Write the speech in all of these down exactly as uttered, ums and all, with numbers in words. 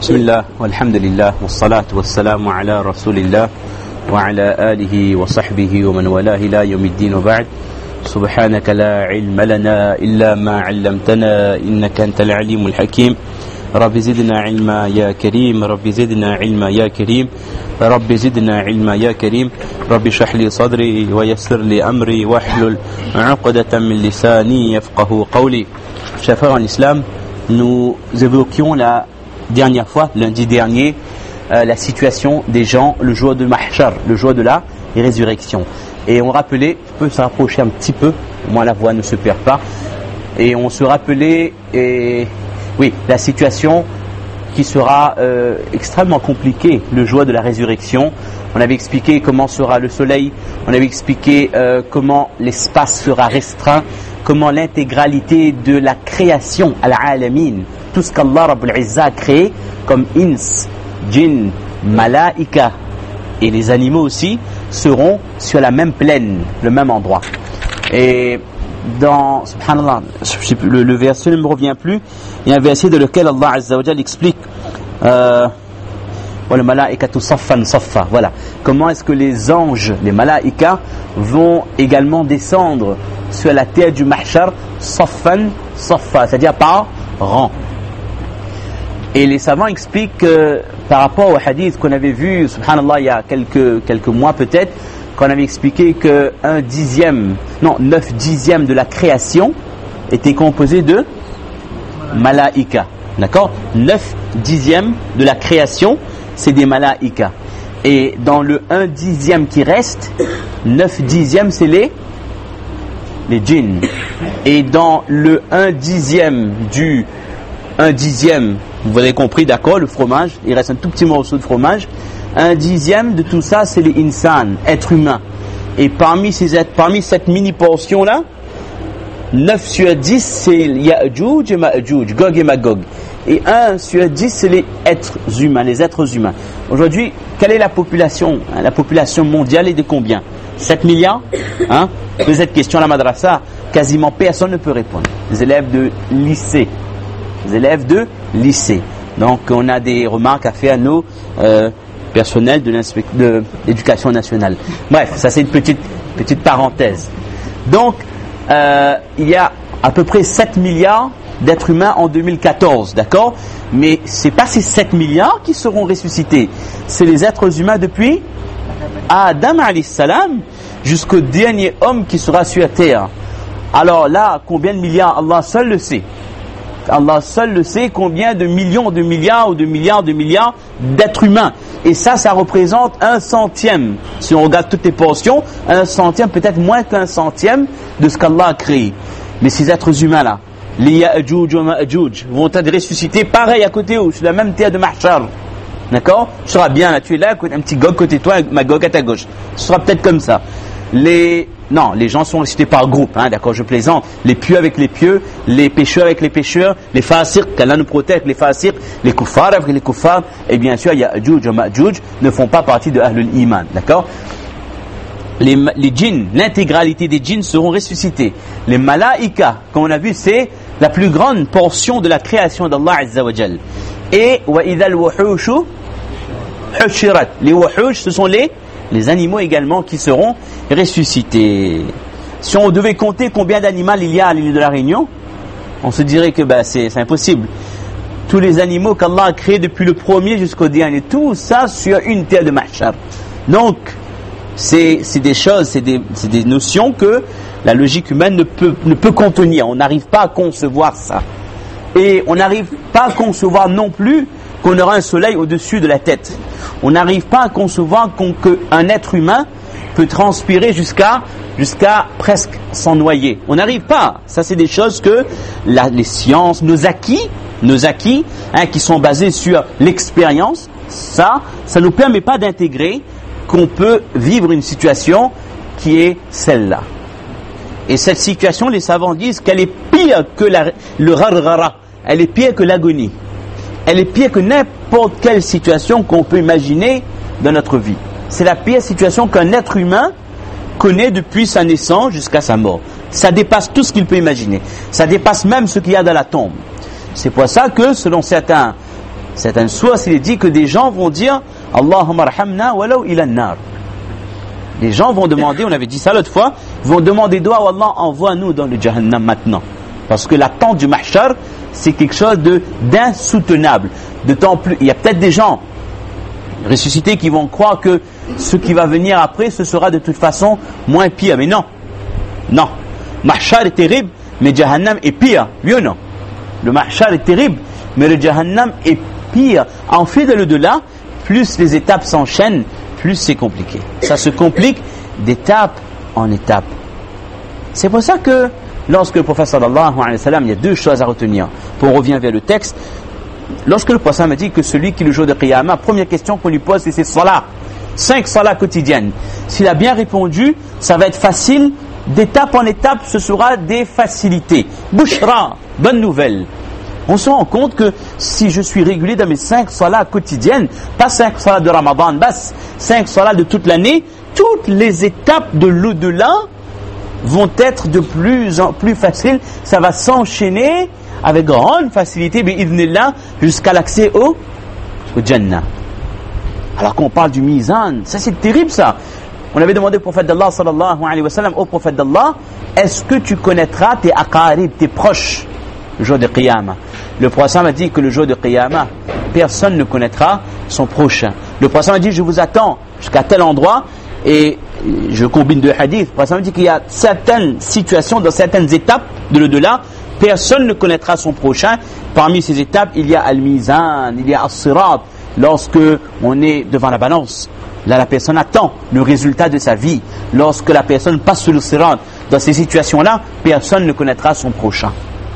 بسم الله والحمد لله والصلاة والسلام على رسول الله وعلى آله وصحبه ومن والاه إلى يوم الدين وبعد. سبحانك لا علم لنا إلا ما علمتنا إنك أنت العليم الحكيم. رب زدنا علما يا كريم، رب زدنا علما يا كريم، رب زدنا علما يا كريم. رب اشرح لي صدري ويسر لي أمري واحلل عقدة من لساني يفقه قولي. Chers frères en islam, nous évoquions la dernière fois, lundi dernier, euh, la situation des gens le jour de Mahshar, le jour de la résurrection. Et on rappelait, on peut se rapprocher un petit peu, au moins la voix ne se perd pas, et on se rappelait, et, oui, la situation qui sera euh, extrêmement compliquée le jour de la résurrection. On avait expliqué comment sera le soleil, on avait expliqué euh, comment l'espace sera restreint, comment l'intégralité de la création, al-alamin, tout ce qu'Allah Rabbul Izza a créé, comme ins, djinn, malaïka et les animaux aussi, seront sur la même plaine, le même endroit. Et dans, subhanallah, le, le verset ne me revient plus, il y a un verset dans lequel Allah Azza wa Jal explique euh, voilà, comment est-ce que les anges, les malaïkas, vont également descendre sur la terre du mahshar, saffan, saffa, c'est-à-dire par rang. Et les savants expliquent que par rapport au hadith qu'on avait vu, subhanallah, il y a quelques, quelques mois peut-être, qu'on avait expliqué que un dixième, non, neuf dixièmes de la création était composé de malaïka. D'accord? Neuf dixièmes de la création, c'est des malaïka. Et dans le un dixième qui reste, neuf dixièmes, c'est les, les djinns. Et dans le un dixième du un dixième, vous avez compris, d'accord, le fromage, il reste un tout petit morceau de fromage. Un dixième de tout ça, c'est les insan, êtres humains. Et parmi ces êtres, parmi cette mini portion là, neuf sur dix, c'est Ya'juj et Ma'juj, Gog et Magog. Et un sur dix, c'est les êtres humains, les êtres humains. Aujourd'hui, quelle est la population? La population mondiale est de combien? sept milliards? Hein? Cette question à la madrasa, quasiment personne ne peut répondre. Les élèves de lycée. Les élèves de lycée. Donc, on a des remarques à faire à nos euh, personnels de, de l'éducation nationale. Bref, ça c'est une petite, petite parenthèse. Donc, euh, il y a à peu près sept milliards d'êtres humains en deux mille quatorze, d'accord? Mais c'est pas ces sept milliards qui seront ressuscités. C'est les êtres humains depuis Adam alayhi salam jusqu'au dernier homme qui sera sur la terre. Alors là, combien de milliards? Allah seul le sait. Allah seul le sait combien de millions de milliards ou de milliards de milliards d'êtres humains. Et ça, ça représente un centième. Si on regarde toutes les portions, un centième, peut-être moins qu'un centième de ce qu'Allah a créé. Mais ces êtres humains-là, les Ya'juj et Ma'juj, vont être ressuscités pareil à côté où, sur la même terre de Mahshar. D'accord? Tu seras bien là, tu es là, un petit Gog côté de toi, Magog à ta gauche. Ce sera peut-être comme ça. Les Non, les gens sont ressuscités par groupe, hein, d'accord, je plaisante. Les pieux avec les pieux, les pécheurs avec les pécheurs, les fasiq, qu'Allah nous protège, les fasiq, les kuffars avec les kuffars, et bien sûr, Ya'juj et Ma'juj ne font pas partie de Ahlul Iman, d'accord? Les, les djinns, l'intégralité des djinns seront ressuscités. Les malaïkas, comme on a vu, c'est la plus grande portion de la création d'Allah Azza wa Jal. Et wa idhal wuhushu hushirat. Les wuhush, ce sont les les animaux également qui seront ressuscités. Si on devait compter combien d'animaux il y a à l'île de la Réunion, on se dirait que bah, c'est, c'est impossible. Tous les animaux qu'Allah a créés depuis le premier jusqu'au dernier, tout ça sur une terre de mahshar. Donc, c'est, c'est des choses, c'est des, c'est des notions que la logique humaine ne peut, ne peut contenir. On n'arrive pas à concevoir ça. Et on n'arrive pas à concevoir non plus qu'on aura un soleil au-dessus de la tête. On n'arrive pas à concevoir qu'un être humain peut transpirer jusqu'à, jusqu'à presque s'en noyer. On n'arrive pas. Ça, c'est des choses que la, les sciences, nos acquis, nos acquis, hein, qui sont basés sur l'expérience, ça, ça ne nous permet pas d'intégrer qu'on peut vivre une situation qui est celle-là. Et cette situation, les savants disent qu'elle est pire que la, le gharghara. Elle est pire que l'agonie. Elle est pire que n'importe quelle situation qu'on peut imaginer dans notre vie. C'est la pire situation qu'un être humain connaît depuis sa naissance jusqu'à sa mort. Ça dépasse tout ce qu'il peut imaginer. Ça dépasse même ce qu'il y a dans la tombe. C'est pour ça que, selon certains certaines sources, il est dit que des gens vont dire Allahumma arhamna walau ila nar. Les gens vont demander, on avait dit ça l'autre fois, vont demander doigt à Allah, envoie-nous dans le Jahannam maintenant. Parce que l'attente du mahshar, c'est quelque chose de, d'insoutenable. De temps plus, il y a peut-être des gens ressuscités qui vont croire que ce qui va venir après, ce sera de toute façon moins pire. Mais non. Non. Mahshar est terrible, mais Jahannam est pire. Oui ou non? Le mahshar est terrible, mais le Jahannam est pire. En fait, de l'au-delà, plus les étapes s'enchaînent, plus c'est compliqué. Ça se complique d'étape en étape. C'est pour ça que lorsque le prophète sallallahu alayhi wa sallam, il y a deux choses à retenir. Pour on revient vers le texte. Lorsque le prophète m'a dit que celui qui le jour de Qiyamah, première question qu'on lui pose, c'est ses salat. Cinq salats quotidiennes. S'il a bien répondu, ça va être facile. D'étape en étape, ce sera des facilités. Bouchra, bonne nouvelle. On se rend compte que si je suis régulier dans mes cinq salats quotidiennes, pas cinq salats de Ramadan, bas, cinq salats de toute l'année, toutes les étapes de l'au-delà vont être de plus en plus faciles. Ça va s'enchaîner avec grande facilité, bi'idhnillah, jusqu'à l'accès au, au Jannah. Alors qu'on parle du Mizan, ça c'est terrible ça. On avait demandé au prophète d'Allah sallallahu alayhi wa sallam, au prophète d'Allah, est-ce que tu connaîtras tes aqarib, tes proches, le jour de Qiyamah? Le prophète m'a dit que le jour de Qiyamah, personne ne connaîtra son prochain. Le prophète m'a dit, je vous attends jusqu'à tel endroit, et je combine deux hadiths. Le prophète m'a dit qu'il y a certaines situations, dans certaines étapes de l'au-delà, personne ne connaîtra son prochain. Parmi ces étapes, il y a Al-Mizan, il y a As-Sirat, lorsque on est devant la balance. Là, la personne attend le résultat de sa vie. Lorsque la personne passe sur le sirat, dans ces situations-là, personne ne connaîtra son prochain.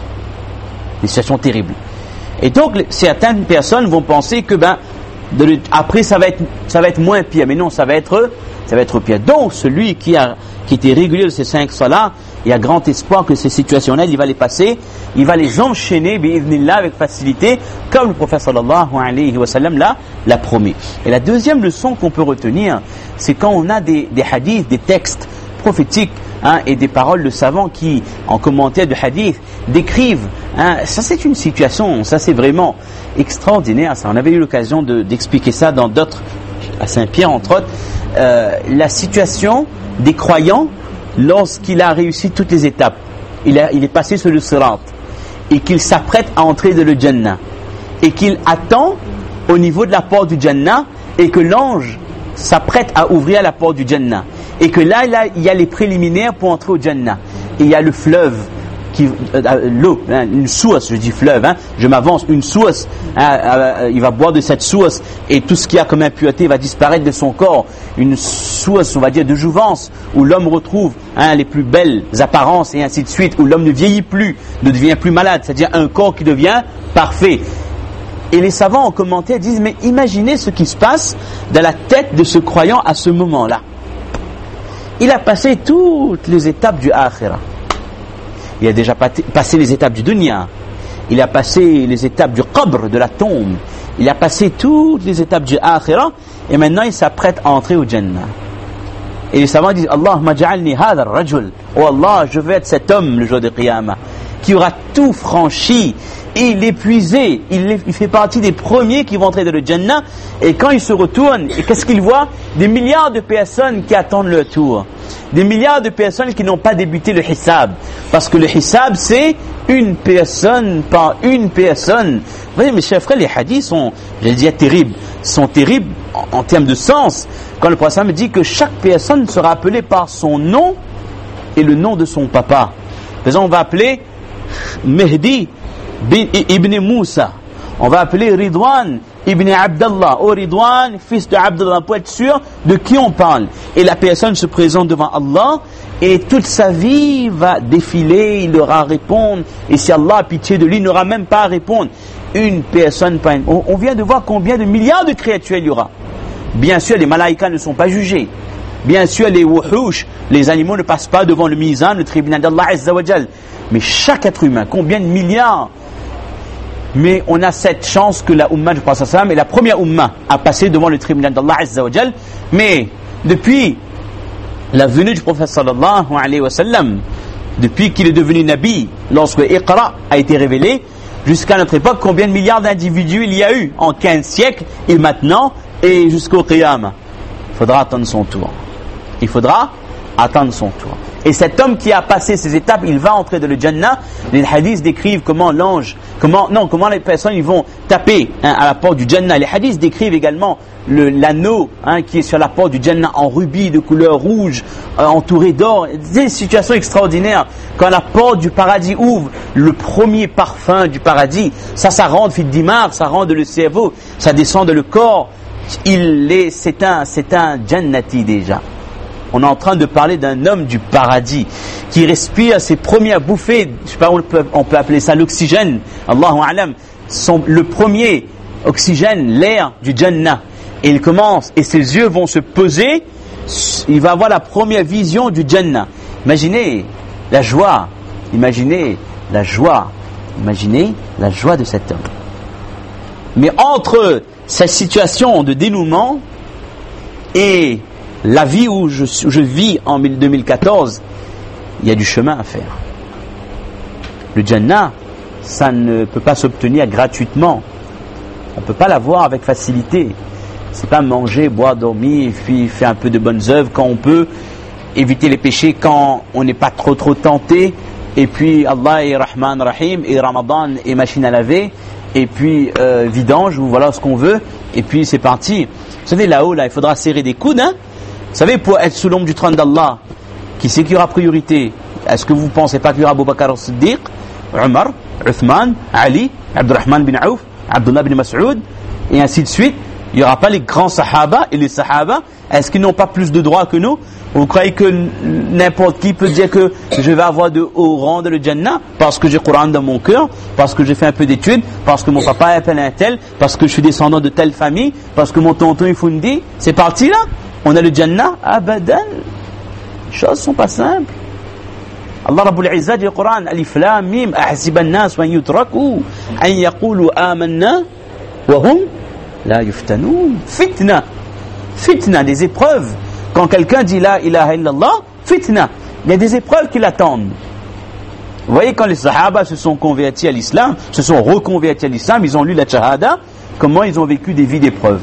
Des situations terribles. Et donc, certaines personnes vont penser que, ben, de, après, ça va être, ça va être moins pire. Mais non, ça va être, ça va être pire. Donc, celui qui a, qui était régulier de ces cinq salats, il y a grand espoir que ces situations-là, il va les passer, il va les enchaîner, bi'idhnillah, avec facilité, comme le prophète sallallahu alayhi wa sallam l'a, l'a promis. Et la deuxième leçon qu'on peut retenir, c'est quand on a des, des hadiths, des textes prophétiques, hein, et des paroles de savants qui, en commentaire de hadith, décrivent, hein, ça c'est une situation, ça c'est vraiment extraordinaire, ça. On avait eu l'occasion de, d'expliquer ça dans d'autres, à Saint-Pierre entre autres, euh, la situation des croyants lorsqu'il a réussi toutes les étapes, il, a, il est passé sur le sirat et qu'il s'apprête à entrer dans le Jannah et qu'il attend au niveau de la porte du Jannah et que l'ange s'apprête à ouvrir la porte du Jannah et que là, là il y a les préliminaires pour entrer au Jannah et il y a le fleuve qui, euh, l'eau, hein, une source, je dis fleuve, hein, je m'avance, une source, hein, euh, il va boire de cette source et tout ce qu'il y a comme impureté va disparaître de son corps, une source, on va dire, de jouvence, où l'homme retrouve, hein, les plus belles apparences et ainsi de suite, où l'homme ne vieillit plus, ne devient plus malade, c'est-à-dire un corps qui devient parfait. Et les savants en commentaire disent, mais imaginez ce qui se passe dans la tête de ce croyant à ce moment-là. Il a passé toutes les étapes du akhirah. Il a déjà passé les étapes du dunya. Il a passé les étapes du qabr, de la tombe. Il a passé toutes les étapes du akhirah. Et maintenant, il s'apprête à entrer au Jannah. Et les savants disent, Allahumma ja'alni hadha ar-rajul. Oh Allah, je veux être cet homme le jour de Qiyamah, qui aura tout franchi. Et il est épuisé. Il, est, il fait partie des premiers qui vont entrer dans le Jannah. Et quand il se retourne, et qu'est-ce qu'il voit? Des milliards de personnes qui attendent leur tour. Des milliards de personnes qui n'ont pas débuté le hisab. Parce que le hisab, c'est une personne par une personne. Vous voyez, mes chers frères, les hadiths sont, je vais dire, terribles. Sont terribles en, en termes de sens. Quand le prophète me dit que chaque personne sera appelée par son nom et le nom de son papa. Par exemple, on va appeler Mehdi ibn Moussa. On va appeler Ridwan ibn Abdallah. Oh Ridwan, fils de Abdallah, pour être sûr de qui on parle. Et la personne se présente devant Allah et toute sa vie va défiler, il aura à répondre. Et si Allah a pitié de lui, il n'aura même pas à répondre. Une personne, pas une. On vient de voir combien de milliards de créatures il y aura. Bien sûr, les malaïkas ne sont pas jugés. Bien sûr, les wuhush, les animaux ne passent pas devant le mizan, le tribunal d'Allah Azza wa Jal. Mais chaque être humain, combien de milliards? Mais on a cette chance que la Ummah du Prophète sallam est la première Ummah à passer devant le tribunal d'Allah Azza wa Jal. Mais depuis la venue du Prophète sallallahu alayhi wa sallam, depuis qu'il est devenu Nabi, lorsque Iqra a été révélé, jusqu'à notre époque, combien de milliards d'individus il y a eu en quinze siècles et maintenant et jusqu'au Qiyamah. Il faudra attendre son tour. Il faudra attendre son tour. Et cet homme qui a passé ces étapes, il va entrer dans le Jannah. Les hadiths décrivent comment l'ange, comment, non, comment les personnes ils vont taper hein, à la porte du Jannah. Les hadiths décrivent également le, l'anneau hein, qui est sur la porte du Jannah en rubis de couleur rouge, euh, entouré d'or. Des situations extraordinaires. Quand la porte du paradis ouvre, le premier parfum du paradis, ça, ça rentre fit dimar, ça rentre le cerveau, ça descend de le corps. Il est, c'est un, c'est un Jannati déjà. On est en train de parler d'un homme du paradis qui respire ses premières bouffées, je sais pas, on peut, on peut appeler ça l'oxygène, Allahu a'lam, son, le premier oxygène, l'air du Jannah. Et il commence, et ses yeux vont se poser, il va avoir la première vision du Jannah. Imaginez la joie, imaginez la joie, imaginez la joie de cet homme. Mais entre cette situation de dénouement et la vie où je, où je vis en deux mille quatorze, il y a du chemin à faire. Le Jannah, ça ne peut pas s'obtenir gratuitement. On ne peut pas l'avoir avec facilité. C'est pas manger, boire, dormir, et puis faire un peu de bonnes œuvres quand on peut, éviter les péchés quand on n'est pas trop trop tenté, et puis Allah est Rahman Rahim, et Ramadan est machine à laver, et puis euh, vidange, ou voilà ce qu'on veut, et puis c'est parti. Vous savez, là-haut, là, il faudra serrer des coudes, hein. Vous savez, pour être sous l'ombre du trône d'Allah, qui c'est qui aura priorité? Est-ce que vous ne pensez pas qu'il y aura Abu Bakr as-Siddiq, Omar, Uthman, Ali, Abdurrahman bin Auf, Abdullah bin Mas'ud, et ainsi de suite? Il n'y aura pas les grands sahaba et les sahaba? Est-ce qu'ils n'ont pas plus de droits que nous? Vous croyez que n'importe qui peut dire que je vais avoir de haut rang dans le Jannah parce que j'ai le Coran dans mon cœur, parce que j'ai fait un peu d'études, parce que mon papa appelle un tel, parce que je suis descendant de telle famille, parce que mon tonton est Fundi? C'est parti là? On a le Jannah? Abadan. Les choses ne sont pas simples. Allah Rabbul Izzat dit au Coran, Alif Lam Mim, Ahsiban nas wa yutraku an yaqulu amanna wa hum la yuftanoun. Fitna. Fitna, des épreuves. Quand quelqu'un dit la ilaha illallah, fitna. Il y a des épreuves qui l'attendent. Vous voyez, quand les Sahaba se sont convertis à l'islam, se sont reconvertis à l'islam, ils ont lu la Shahada, comment ils ont vécu des vies d'épreuves.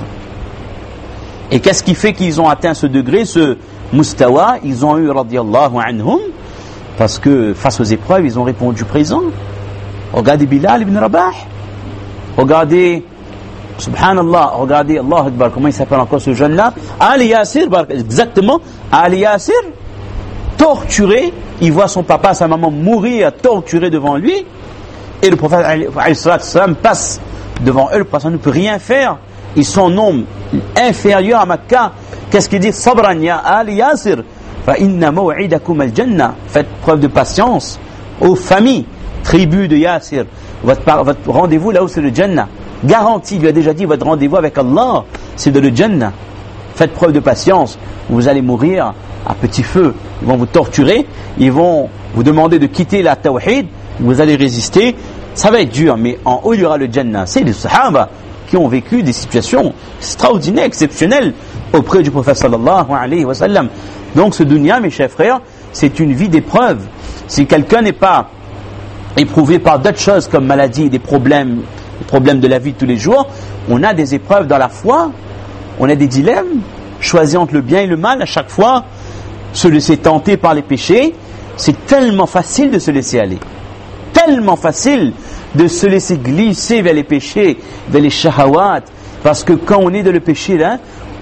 Et qu'est-ce qui fait qu'ils ont atteint ce degré, ce mustawa? Ils ont eu, radiyallahu anhum, parce que face aux épreuves, ils ont répondu présent. Regardez Bilal ibn Rabah. Regardez, subhanallah, regardez, Allah Akbar, comment il s'appelle encore ce jeune-là? Ali Yasir, exactement, Ali Yasir, torturé, il voit son papa, sa maman mourir, torturé devant lui, et le prophète passe devant eux, le prophète ne peut rien faire. Ils sont nombre inférieur à Makkah. Qu'est-ce qu'il dit? Sabran ya Ali Yasir, fa inna maw'idakum al-jannah. Faites preuve de patience aux familles, tribus de Yasir. Votre, votre rendez-vous là où c'est le Jannah. Garanti, il lui a déjà dit, votre rendez-vous avec Allah, c'est de le Jannah. Faites preuve de patience. Vous allez mourir à petit feu. Ils vont vous torturer. Ils vont vous demander de quitter la tawhid. Vous allez résister. Ça va être dur, mais en haut il y aura le Jannah. C'est les Sahaba qui ont vécu des situations extraordinaires, exceptionnelles auprès du prophète sallallahu alayhi wa sallam. Donc ce dunya, mes chers frères, c'est une vie d'épreuve. Si quelqu'un n'est pas éprouvé par d'autres choses comme maladie, des problèmes, les problèmes de la vie de tous les jours, on a des épreuves dans la foi, on a des dilemmes, choisir entre le bien et le mal à chaque fois, se laisser tenter par les péchés. C'est tellement facile de se laisser aller, tellement facile de se laisser glisser vers les péchés, vers les shahawat, parce que quand on est dans le péché là,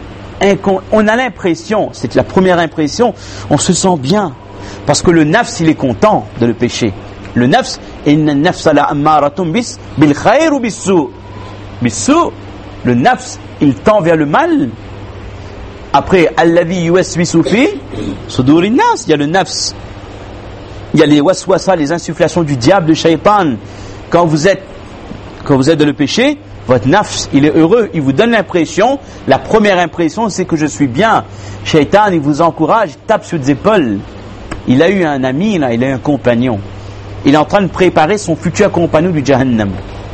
on a l'impression, c'est la première impression, on se sent bien, parce que le nafs il est content de le péché. Le nafs, inna nafsa la ammaratum bis bil khair ou bis sou. Bis sou, le nafs il tend vers le mal. Après, alladhi yuwaswisu fi sudurin nas, il y a le nafs. Il y a les waswasa, les insufflations du diable, de shaitan. Quand vous êtes, quand vous êtes dans le péché, votre nafs, il est heureux, il vous donne l'impression, la première impression, c'est que je suis bien. Shaitan, il vous encourage, il tape sur les épaules. Il a eu un ami, là, il a eu un compagnon. Il est en train de préparer son futur compagnon du Jahannam.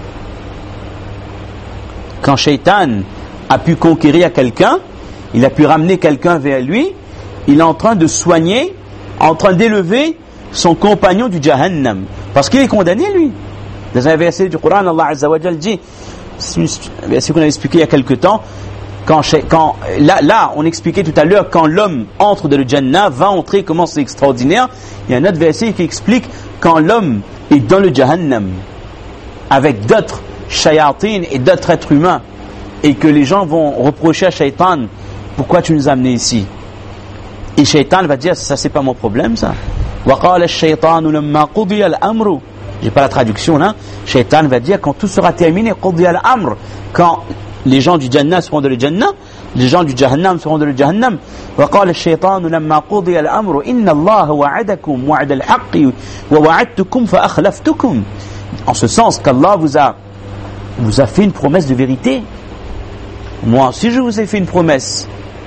Quand Shaitan a pu conquérir quelqu'un, il a pu ramener quelqu'un vers lui, il est en train de soigner, en train d'élever son compagnon du Jahannam. Parce qu'il est condamné, lui. Dans un verset du Coran, Allah Azza wa Jal dit, un verset qu'on a expliqué il y a quelque temps, quand, quand là, là, on expliquait tout à l'heure, quand l'homme entre dans le Jannah, va entrer, comment c'est extraordinaire. Il y a un autre verset qui explique quand l'homme est dans le Jahannam, avec d'autres shayatin et d'autres êtres humains, et que les gens vont reprocher à Shaitan, pourquoi tu nous as amenés ici? Et Shaitan va dire, ça c'est pas mon problème ça. وَقَالَ الشَّيْطَانُ لَمَّا قُضِيَ الْأَمْرُ. J'ai pas la traduction là. Shaitan va dire, quand tout sera terminé, قُضِيَ الْأَمْرُ. Quand les gens du Jannah seront dans le Jannah, les gens du Jahannam seront dans le Jahannam. وَقَالَ الشَّيْطَانُ لَمَّا قُضِيَ الْأَمْرُ إِنَّ اللَّهَ وَعَدَكُمْ وَعْدَ الْحَقِّ وَوَعَدْتُكُمْ فَأَخْلَفْتُكُمْ. En ce sens qu'Allah vous a, vous a fait une promesse de vérité. Moi aussi je vous ai fait une promesse.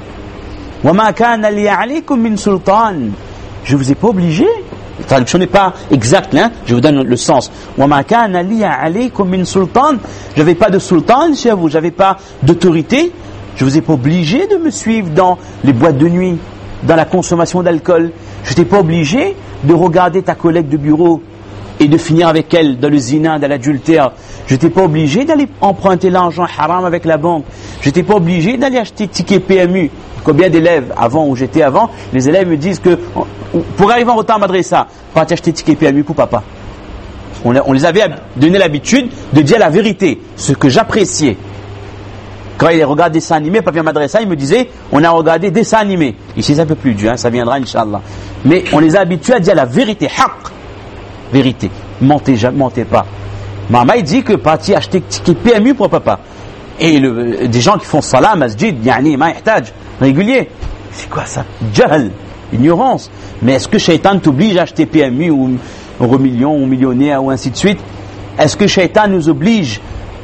وَمَا كَانَ لِيَ عَلَيْكُمْ مِنْ سُلْطَانٍ. Je vous ai pas obligé. La traduction n'est pas exacte, hein? Je vous donne le sens. وَمَا كَانَ لِيَ عَلَيْكُمْ مِنْ سُلْطَانٍ. Je n'avais pas de sultan chez vous, je n'avais pas d'autorité. Je vous ai pas obligé de me suivre dans les boîtes de nuit, dans la consommation d'alcool. Je n'étais pas obligé de regarder ta collègue de bureau et de finir avec elle dans le zina, dans l'adultère. Je n'étais pas obligé d'aller emprunter l'argent haram avec la banque. Je n'étais pas obligé d'aller acheter ticket P M U. Combien d'élèves, avant où j'étais avant, les élèves me disent que pour arriver en retard à madrasa, pas acheter ticket P M U pour papa. On, on les avait donné l'habitude de dire la vérité, ce que j'appréciais. Quand ils regardent des dessins animés, papier madrasa, ils me disaient, on a regardé des dessins animés. Ici, c'est un peu plus dur, hein, ça viendra, Inch'Allah. Mais on les a habitués à dire la vérité, haqq. Vérité. Mentez, mentez pas. Maman, il dit que parti acheter ticket P M U pour papa. Et le, des gens qui font salat, masjid, yani, ma ihtaj, régulier. C'est quoi ça? Jahl, ignorance. Mais est-ce que Shaitan t'oblige à acheter P M U ou euro million ou millionnaire ou ainsi de suite? Est-ce que Shaitan nous oblige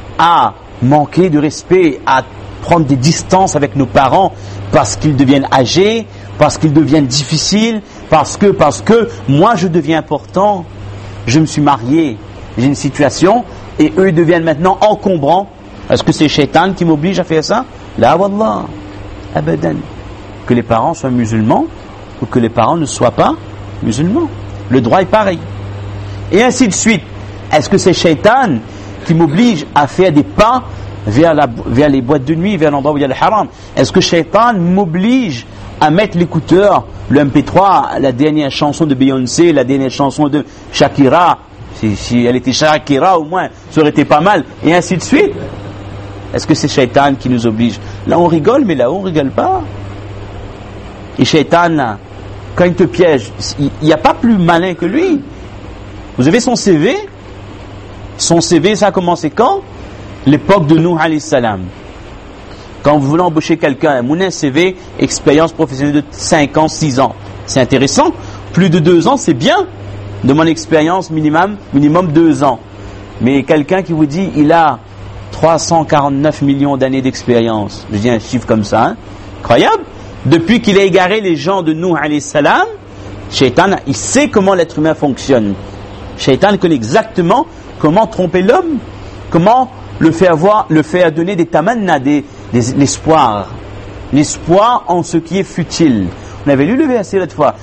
à manquer de respect, à prendre des distances avec nos parents parce qu'ils deviennent âgés, parce qu'ils deviennent difficiles, parce que, parce que moi je deviens important, je me suis marié, j'ai une situation, et eux ils deviennent maintenant encombrants? Est-ce que c'est Shaitan qui m'oblige à faire ça? La wallah, abadan. Que les parents soient musulmans ou que les parents ne soient pas musulmans. Le droit est pareil. Et ainsi de suite. Est-ce que c'est Shaitan qui m'oblige à faire des pas vers, la, vers les boîtes de nuit, vers l'endroit où il y a le haram? Est-ce que Shaitan m'oblige à mettre l'écouteur, le M P trois, la dernière chanson de Beyoncé, la dernière chanson de Shakira? Si, si elle était Shakira, au moins, ça aurait été pas mal. Et ainsi de suite. Est-ce que c'est Shaitan qui nous oblige? Là on rigole, mais là on rigole pas. Et Shaitan, quand il te piège, il n'y a pas plus malin que lui. Vous avez son C V. Son C V, ça a commencé quand? L'époque de Nuh alayhi salam. Quand vous voulez embaucher quelqu'un, mon C V, expérience professionnelle de cinq ans, six ans. C'est intéressant. Plus de deux ans, c'est bien. De mon expérience, minimum, minimum deux ans. Mais quelqu'un qui vous dit, il a trois cent quarante-neuf millions d'années d'expérience. Je dis un chiffre comme ça, hein? Incroyable. Depuis qu'il a égaré les gens de Nuh alayhi salam, Shaitan, il sait comment l'être humain fonctionne. Shaitan connaît exactement comment tromper l'homme, comment le faire voir, le faire donner des tamanna, des, des, l'espoir. L'espoir en ce qui est futile. On avait lu le verset l'autre fois.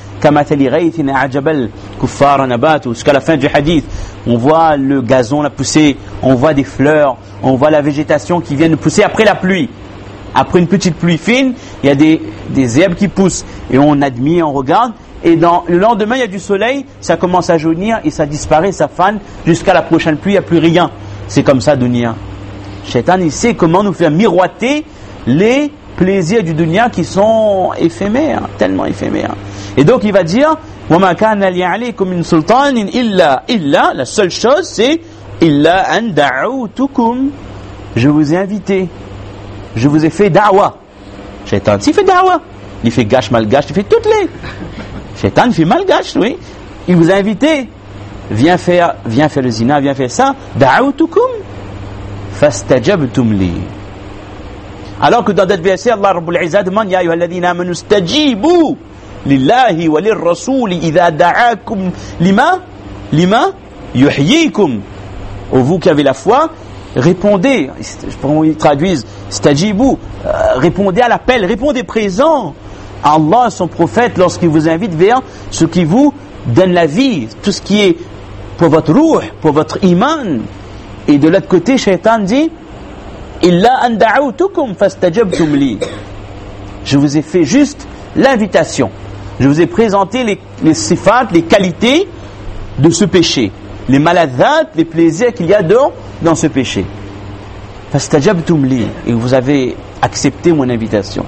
Jusqu'à la fin du hadith, on voit le gazon la pousser, on voit des fleurs, on voit la végétation qui vient de pousser après la pluie. Après une petite pluie fine, il y a des, des herbes qui poussent et on admire, on regarde. Et dans, le lendemain, il y a du soleil, ça commence à jaunir et ça disparaît, ça fane. Jusqu'à la prochaine pluie, il n'y a plus rien. C'est comme ça, dunya. Shaitan, il sait comment nous faire miroiter les plaisirs du dunya qui sont éphémères, tellement éphémères. Et donc il va dire, وَمَا كَانَ لِي عَلَيْكُمْ مِنْ سُلْطَانٍ إِلَّا إِلَّا, la seule chose c'est إِلَّا أَنْ دَعَوْتُكُمْ, je vous ai invité, je vous ai fait da'wa. Shaitan, s'il fait da'wa, il fait gâche, malgâche, il fait toutes les. Shaitan, il fait malgâche, oui. Il vous a invité, viens faire, viens faire le zina, viens faire ça. دَعَوْتُكُمْ فَاسْتَجَبْتُمْ لِي. Alors que dans d'autres versets, Allah Rabbul Izzah demande, Ya ayyuhalladhina amanu stajibu lillahi wa lirrasuli idha da'akum lima lima yuhyikum. Ô vous qui avez la foi, répondez, je pourrais ils traduisent stajibu, euh, répondez à l'appel, répondez présent à Allah, son prophète, lorsqu'il vous invite vers ce qui vous donne la vie, tout ce qui est pour votre ruh, pour votre iman. Et de l'autre côté, Shaitan dit Illa an da'awtukum fastajabtum li. Je vous ai fait juste l'invitation. Je vous ai présenté les, les sifat, les qualités de ce péché, les maladhat, les plaisirs qu'il y a dans, dans ce péché. Fastajabtum li. Et vous avez accepté mon invitation.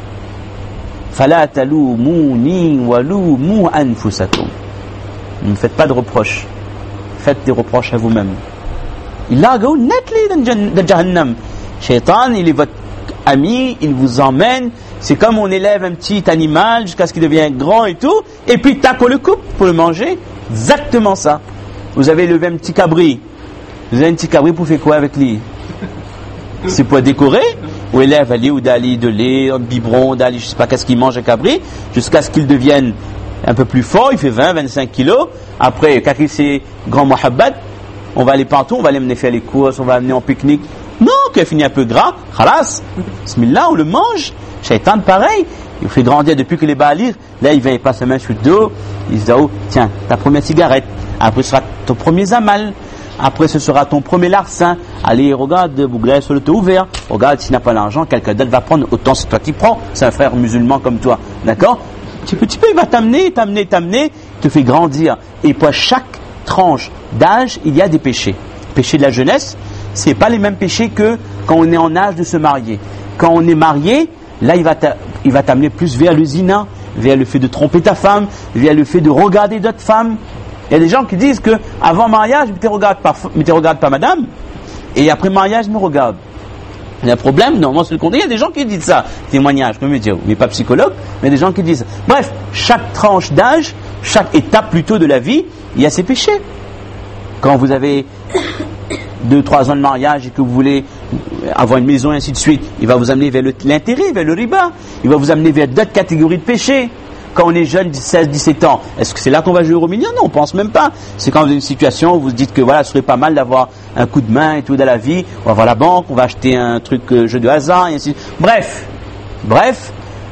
Fala talumuni walumu anfusakum. Ne me faites pas de reproches. Faites des reproches à vous-même. Il a go netli dans Jahannam. Shaitan, il est votre ami, il vous emmène. C'est comme on élève un petit animal jusqu'à ce qu'il devienne grand et tout, et puis tac, on le coupe pour le manger. Exactement ça. Vous avez élevé un petit cabri. Vous avez un petit cabri pour faire quoi avec lui? C'est pour décorer. Ou élève à ou d'aller de lait, un biberon, d'aller, je sais pas qu'est-ce qu'il mange un cabri, jusqu'à ce qu'il devienne un peu plus fort. Il fait vingt, vingt-cinq kilos. Après, quand il s'est grand mohabbat, on va aller partout, on va aller mener faire les courses, on va amener en pique-nique. Non, qu'il finit un peu gras, khalas, bismillah, on le mange. Shaitan, pareil, il fait grandir depuis que les baalir. Là, il vient, il passe la main sur le dos, il se dit, oh, tiens, ta première cigarette. Après, ce sera ton premier zamal. Après, ce sera ton premier larcin. Allez, regarde, Bouglais sur le taux ouvert. Regarde, s'il n'a pas l'argent, quelqu'un d'autre va prendre. Autant c'est toi qui prends. C'est un frère musulman comme toi. D'accord? Petit petit peu, il va t'amener, t'amener, t'amener, te fait grandir. Et pour chaque tranche d'âge, il y a des péchés. Péché de la jeunesse, c'est pas les mêmes péchés que quand on est en âge de se marier. Quand on est marié, là, il va t'a, il va t'amener plus vers le zina, vers le fait de tromper ta femme, vers le fait de regarder d'autres femmes. Il y a des gens qui disent que avant mariage, ne te regarde pas, ne te regarde pas madame, et après mariage, me regarde. Il y a un problème, non, moi c'est le contraire. Il y a des gens qui disent ça, témoignage, je peux me dire, mais pas psychologue, mais des gens qui disent. Bref, chaque tranche d'âge, chaque étape plutôt de la vie, il y a ses péchés. Quand vous avez deux, trois ans de mariage et que vous voulez avoir une maison et ainsi de suite, il va vous amener vers le, l'intérêt, vers le riba, il va vous amener vers d'autres catégories de péchés. Quand on est jeune, seize, dix-sept ans, est-ce que c'est là qu'on va jouer au million? Non, on pense même pas. C'est quand vous avez une situation où vous vous dites que voilà, ce serait pas mal d'avoir un coup de main et tout dans la vie. On va voir la banque, on va acheter un truc euh, jeu de hasard et ainsi de suite. Bref, bref,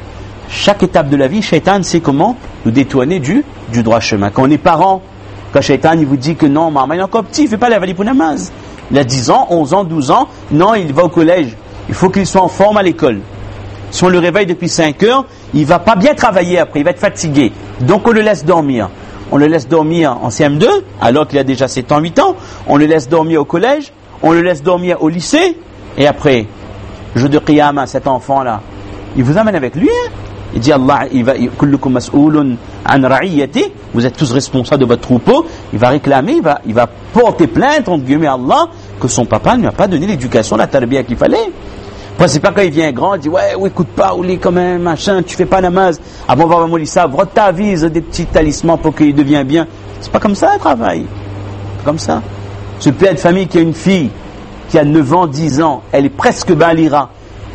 chaque étape de la vie, Shaitan sait comment nous détourner du, du droit chemin. Quand on est parent, quand Shaitan il vous dit que non, maman il est encore petit, il fait pas la valise pour namaz. Il a dix ans, onze ans, douze ans, non, il va au collège. Il faut qu'il soit en forme à l'école. Si on le réveille depuis cinq heures, il va pas bien travailler après, il va être fatigué. Donc on le laisse dormir. On le laisse dormir en C M deux, alors qu'il a déjà sept ans, huit ans. On le laisse dormir au collège, on le laisse dormir au lycée. Et après, jour de Qiyamah, cet enfant-là, il vous amène avec lui. Hein? Il dit Allah, il va, kullukum mas'oulun an ra'iyati, vous êtes tous responsables de votre troupeau. Il va réclamer, il va, il va porter plainte entre guillemets à Allah que son papa ne lui a pas donné l'éducation, la tarbiya qu'il fallait. Après, c'est pas quand il vient grand, il dit ouais, ouais, écoute pas, ou les quand même, machin, tu fais pas namaz. Avant, on va voir ça, vrotte ta vise des petits talismans pour qu'il devienne bien. C'est pas comme ça le travail. C'est comme ça. Ce père de famille qui a une fille qui a neuf ans, dix ans, elle est presque balira.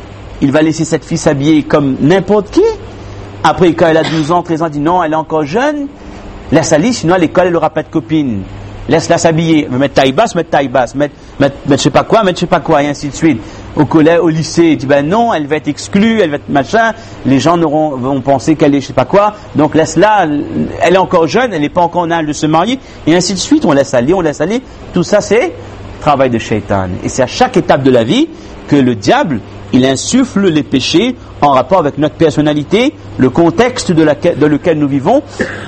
Il va laisser cette fille s'habiller comme n'importe qui. Après, quand elle a douze ans, treize ans, il dit non, elle est encore jeune. Laisse-la, sinon à l'école, elle n'aura pas de copine. Laisse-la s'habiller. Mettre taille basse, mettre taille basse. Mettre, mettre, mettre je sais pas quoi, mettre je sais pas quoi, et ainsi de suite. Au collège, au lycée, il dit ben non, elle va être exclue, elle va être machin. Les gens n'auront, vont penser qu'elle est je sais pas quoi. Donc laisse-la, elle est encore jeune, elle n'est pas encore en âge de se marier, et ainsi de suite. On laisse aller, on laisse aller. Tout ça, c'est travail de Shaitan. Et c'est à chaque étape de la vie que le diable, il insuffle les péchés en rapport avec notre personnalité, le contexte de laquelle, dans lequel nous vivons,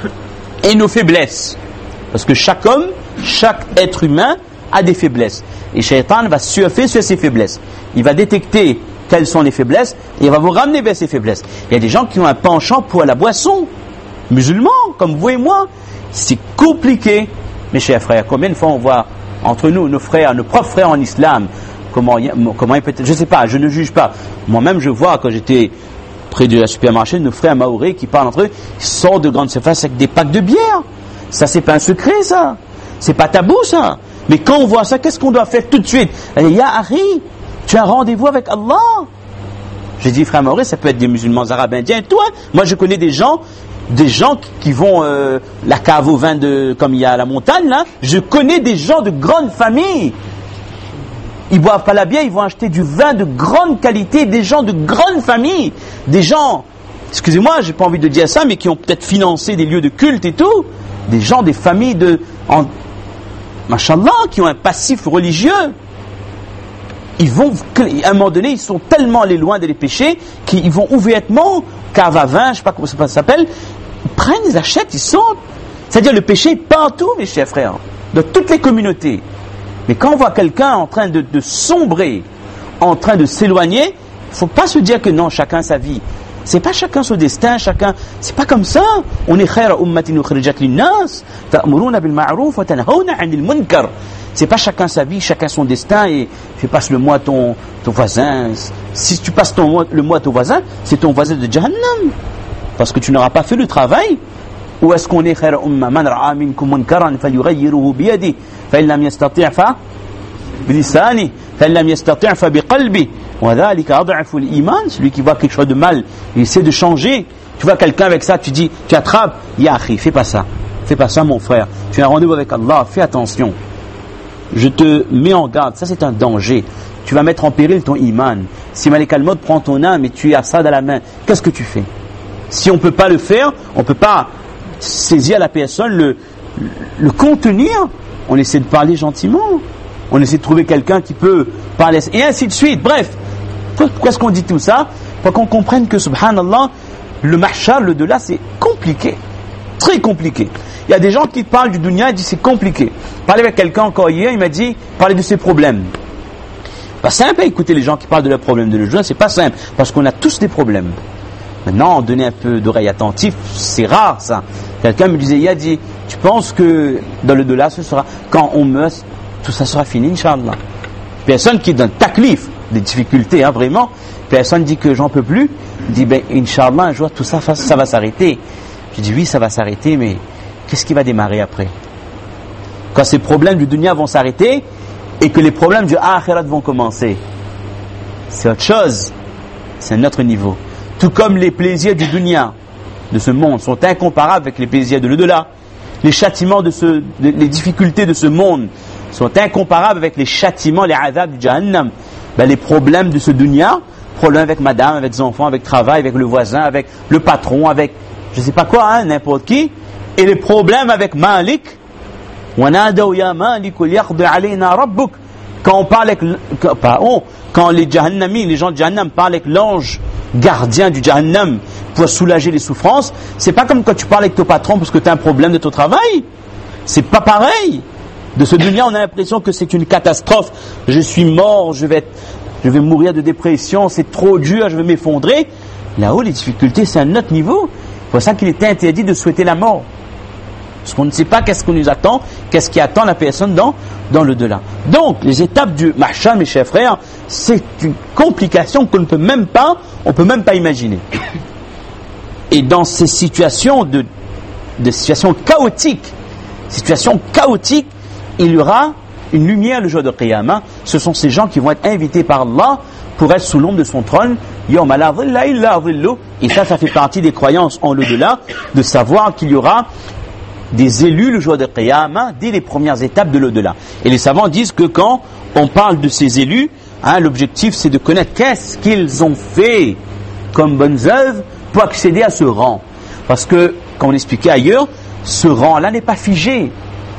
et nos faiblesses. Parce que chaque homme, chaque être humain a des faiblesses. Et Shaitan va surfer sur ces faiblesses. Il va détecter quelles sont les faiblesses et il va vous ramener vers ces faiblesses. Il y a des gens qui ont un penchant pour la boisson. Musulmans, comme vous et moi. C'est compliqué. Mes chers frères, combien de fois on voit entre nous, nos frères, nos propres frères en islam, comment, comment ils peut-être, je ne sais pas, je ne juge pas. Moi-même, je vois quand j'étais près du supermarché, nos frères maoris qui parlent entre eux, ils sortent de grandes surfaces avec des packs de bière. Ça, c'est pas un secret, ça. C'est pas tabou, ça. Mais quand on voit ça, qu'est-ce qu'on doit faire tout de suite? Ya Harry, tu as un rendez-vous avec Allah. J'ai dit, frère Maurice, ça peut être des musulmans arabes indiens. Toi, moi je connais des gens, des gens qui vont euh, la cave au vin de, comme il y a à la montagne là. Je connais des gens de grande famille. Ils boivent pas la bière, ils vont acheter du vin de grande qualité. Des gens de grande famille, des gens, excusez-moi, j'ai pas envie de dire ça, mais qui ont peut-être financé des lieux de culte et tout. Des gens, des familles de en, machallah, qui ont un passif religieux, ils vont, à un moment donné, ils sont tellement allés loin de les péchés qu'ils vont ouvertement, cave à vin, je ne sais pas comment ça s'appelle, ils prennent, ils achètent, ils sont. C'est-à-dire le péché est partout, mes chers frères, dans toutes les communautés. Mais quand on voit quelqu'un en train de, de sombrer, en train de s'éloigner, il ne faut pas se dire que non, chacun sa vie. C'est pas chacun son destin, chacun. C'est pas comme ça. On est khayra ummatin ukhrijat linnas, ta'muruna bil ma'ruf wa tanhauna 'anil munkar. C'est pas chacun sa vie, chacun son destin et fais passe le mois à ton, ton voisin. Si tu passes ton, le mois à ton voisin, c'est ton voisin de Jahannam. Parce que tu n'auras pas fait le travail. Ou est-ce qu'on est khayra umma man ra'a minkum munkaran falyughayyiruhu bi yadihi fa in lam yastati' fa bi lisanihi fa in lam yastati' fa bi qalbihi wa dhalika ad'afu al-iman. Celui qui voit quelque chose de mal, il essaie de changer. Tu vois quelqu'un avec ça, tu dis, tu attrapes, ya akhi, fais pas ça. Fais pas ça mon frère. Tu as un rendez-vous avec Allah, fais attention. Je te mets en garde, ça c'est un danger. Tu vas mettre en péril ton iman. Si Malik al-Maut prend ton âme et tu as ça dans la main, qu'est-ce que tu fais? Si on ne peut pas le faire, on ne peut pas saisir la personne, le, le contenir, on essaie de parler gentiment. On essaie de trouver quelqu'un qui peut parler, et ainsi de suite. Bref, pourquoi est-ce qu'on dit tout ça? Pour qu'on comprenne que, subhanallah, le mahshar, le delà, c'est compliqué. Très compliqué. Il y a des gens qui parlent du dunya et disent c'est compliqué. Parler avec quelqu'un encore hier, il m'a dit, parler de ses problèmes. Pas simple à écouter les gens qui parlent de leurs problèmes de le dunya, c'est pas simple, parce qu'on a tous des problèmes. Maintenant, donner un peu d'oreille attentive, c'est rare ça. Quelqu'un me disait, il a dit, tu penses que dans le delà, ce sera, quand on meurt, tout ça sera fini, Inch'Allah. Personne qui donne taklif, des difficultés, hein, vraiment, personne dit que j'en peux plus, dit, ben, Inch'Allah, un jour, tout ça, ça va s'arrêter. Je dis, oui, ça va s'arrêter, mais qu'est-ce qui va démarrer après? Quand ces problèmes du dunya vont s'arrêter, et que les problèmes du akhirat vont commencer, c'est autre chose, c'est un autre niveau. Tout comme les plaisirs du dunya, de ce monde, sont incomparables avec les plaisirs de l'au-delà. Les châtiments de ce, les difficultés de ce monde sont incomparables avec les châtiments, les azabs du Jahannam. Ben, les problèmes de ce dunya, problèmes avec madame, avec les enfants, avec le travail, avec le voisin, avec le patron, avec je ne sais pas quoi, hein, n'importe qui, et les problèmes avec Malik, quand on parle avec, quand, oh, quand les Jahannami, les gens de Jahannam parlent avec l'ange gardien du Jahannam pour soulager les souffrances, c'est pas comme quand tu parles avec ton patron parce que tu as un problème de ton travail. C'est pas pareil. De ce dunya, on a l'impression que c'est une catastrophe. Je suis mort, je vais être, je vais mourir de dépression, c'est trop dur, je vais m'effondrer. Là-haut, les difficultés, c'est un autre niveau. C'est pour ça qu'il est interdit de souhaiter la mort. Parce qu'on ne sait pas qu'est-ce qu'on nous attend, qu'est-ce qui attend la personne dans, dans le delà. Donc, les étapes du mahshar, mes chers frères, c'est une complication qu'on ne peut même pas, on peut même pas imaginer. Et dans ces situations de, de situations chaotiques, situations chaotiques, il y aura une lumière le jour de Qiyamah. Ce sont ces gens qui vont être invités par Allah pour être sous l'ombre de son trône. Et ça, ça fait partie des croyances en l'au-delà, de savoir qu'il y aura des élus le jour de Qiyamah dès les premières étapes de l'au-delà. Et les savants disent que quand on parle de ces élus, hein, l'objectif c'est de connaître qu'est-ce qu'ils ont fait comme bonnes œuvres pour accéder à ce rang. Parce que, comme on l'expliquait ailleurs, ce rang-là n'est pas figé.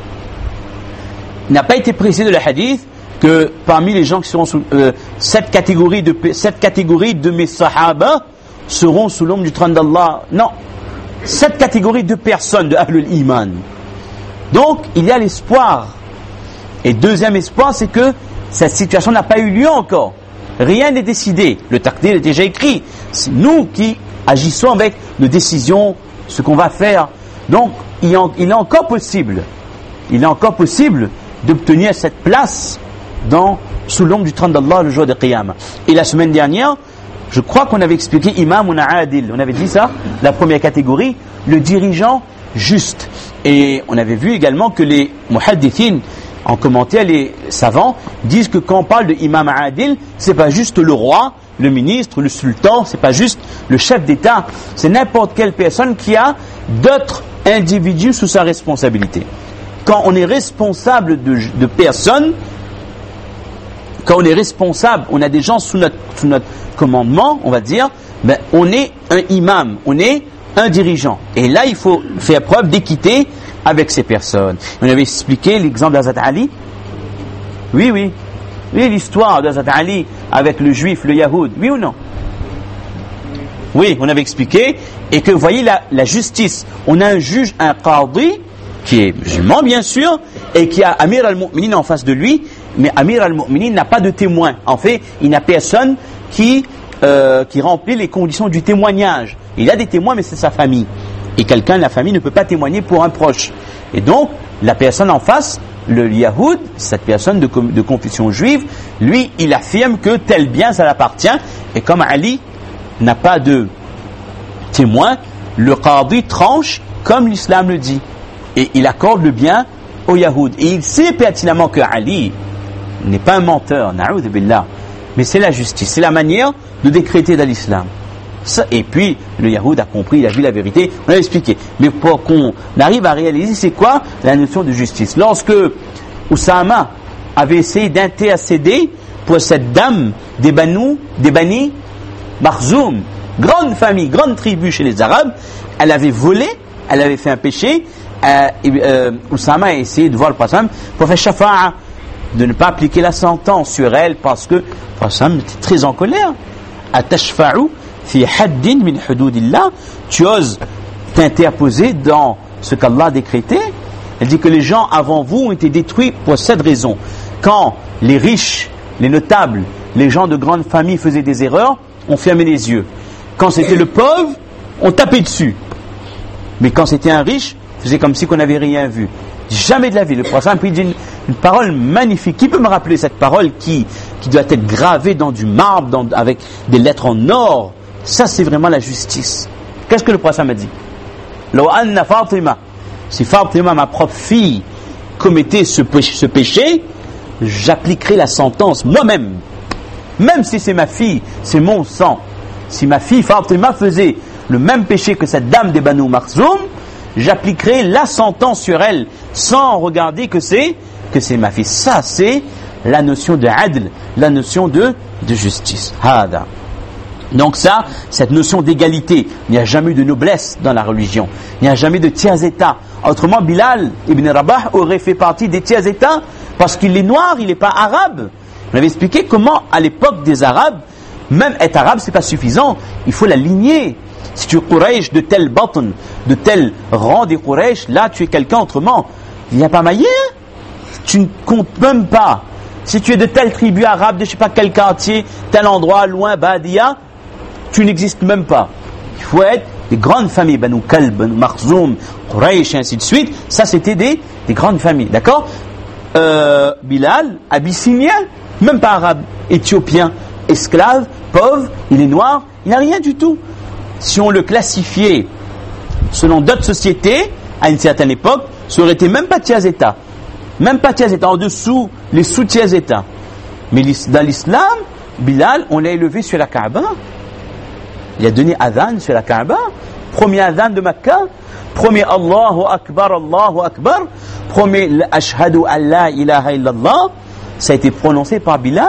Il n'a pas été précisé de la hadith que parmi les gens qui seront sous euh, cette catégorie de cette catégorie de mes sahaba seront sous l'ombre du trône d'Allah. Non. Cette catégorie de personnes de Ahlul Iman. Donc, il y a l'espoir. Et deuxième espoir, c'est que cette situation n'a pas eu lieu encore. Rien n'est décidé. Le taqdir est déjà écrit. C'est nous qui agissons avec nos décisions, ce qu'on va faire. Donc, il est encore possible, il est encore possible d'obtenir cette place dans, sous l'ombre du trône d'Allah le jour de Qiyamah. Et la semaine dernière, je crois qu'on avait expliqué Imam ou Adil. On avait dit ça, la première catégorie, le dirigeant juste. Et on avait vu également que les muhaddithin, en commentaire, les savants, disent que quand on parle de Imam Adil, c'est pas juste le roi, le ministre, le sultan, c'est pas juste le chef d'État, c'est n'importe quelle personne qui a d'autres individus sous sa responsabilité. Quand on est responsable de, de personnes, quand on est responsable, on a des gens sous notre, sous notre commandement, on va dire, ben, on est un imam, on est un dirigeant. Et là, il faut faire preuve d'équité avec ces personnes. On avait expliqué l'exemple d'Hazrat Ali. Oui, oui. Oui, l'histoire d'Hazrat Ali avec le juif, le yahoud. Oui ou non? Oui, on avait expliqué. Et que vous voyez la, la justice. On a un juge, un qadi, qui est musulman bien sûr, et qui a Amir al-Mu'minin en face de lui. Mais Amir al-Mu'minin n'a pas de témoin. En fait, il n'a personne qui, euh, qui remplit les conditions du témoignage. Il a des témoins, mais c'est sa famille. Et quelqu'un de la famille ne peut pas témoigner pour un proche. Et donc, la personne en face, le yahoud, cette personne de, de confession juive, lui, il affirme que tel bien, ça l'appartient. Et comme Ali n'a pas de témoin, le qadi tranche comme l'islam le dit. Et il accorde le bien au yahoud. Et il sait pertinemment que Ali n'est pas un menteur, na'oudh billah. Mais c'est la justice, c'est la manière de décréter dans l'islam. Ça, et puis, le yahoud a compris, il a vu la vérité, on l'a expliqué. Mais pour qu'on arrive à réaliser, c'est quoi la notion de justice? Lorsque Oussama avait essayé d'intercéder pour cette dame des Banu, des Bani Makhzoum, grande famille, grande tribu chez les Arabes, elle avait volé, elle avait fait un péché, euh, euh, Oussama a essayé de voir le prophète pour faire shafa'a, de ne pas appliquer la sentence sur elle parce que le prophète était très en colère. Atashfa'u fi haddin min hududillah, tu oses t'interposer dans ce qu'Allah a décrété. Elle dit que les gens avant vous ont été détruits pour cette raison. Quand les riches, les notables, les gens de grandes familles faisaient des erreurs, on fermait les yeux. Quand c'était le pauvre, on tapait dessus. Mais quand c'était un riche, on faisait comme si on n'avait rien vu. Jamais de la vie. Le prophète dit une, une parole magnifique. Qui peut me rappeler cette parole qui, qui doit être gravée dans du marbre, dans, avec des lettres en or? Ça, c'est vraiment la justice. Qu'est-ce que le prophète m'a dit? Law anna Fatima, si Fatima, ma propre fille, commettait ce péché, ce péché, j'appliquerai la sentence moi-même. Même si c'est ma fille, c'est mon sang. Si ma fille Fatima faisait le même péché que cette dame des Banu Makhzoum, j'appliquerai la sentence sur elle sans regarder que c'est que c'est ma fille. Ça, c'est la notion de adl, la notion de, de justice. Hada. Donc ça, cette notion d'égalité, il n'y a jamais eu de noblesse dans la religion. Il n'y a jamais de tiers-état. Autrement, Bilal ibn Rabah aurait fait partie des tiers-états parce qu'il est noir, il n'est pas arabe. On avait expliqué comment, à l'époque des Arabes, même être arabe, c'est pas suffisant. Il faut la lignée. Si tu es Quraysh de tel batn, de tel rang des Quraysh, là tu es quelqu'un autrement. Il n'y a pas moyen. Tu ne comptes même pas. Si tu es de telle tribu arabe, de je ne sais pas quel quartier, tel endroit, loin, Badia, tu n'existes même pas. Il faut être des grandes familles, Banu Kalb, Banu Makhzoum, Quraysh, et ainsi de suite. Ça, c'était des, des grandes familles. D'accord? euh, Bilal, abyssinien, même pas arabe, éthiopien, esclave, pauvre, il est noir, il n'a rien du tout. Si on le classifiait selon d'autres sociétés, à une certaine époque, ça aurait été même pas tiers-état. Même pas tiers-état, en dessous, les sous-tiers-états. Mais dans l'islam, Bilal, on l'a élevé sur la Kaaba. Il a donné adhan sur la Kaaba. Premier adhan de Makkah. Premier Allahu Akbar, Allahu Akbar. Premier Ashhadu an la ilaha illallah. Ça a été prononcé par Bilal.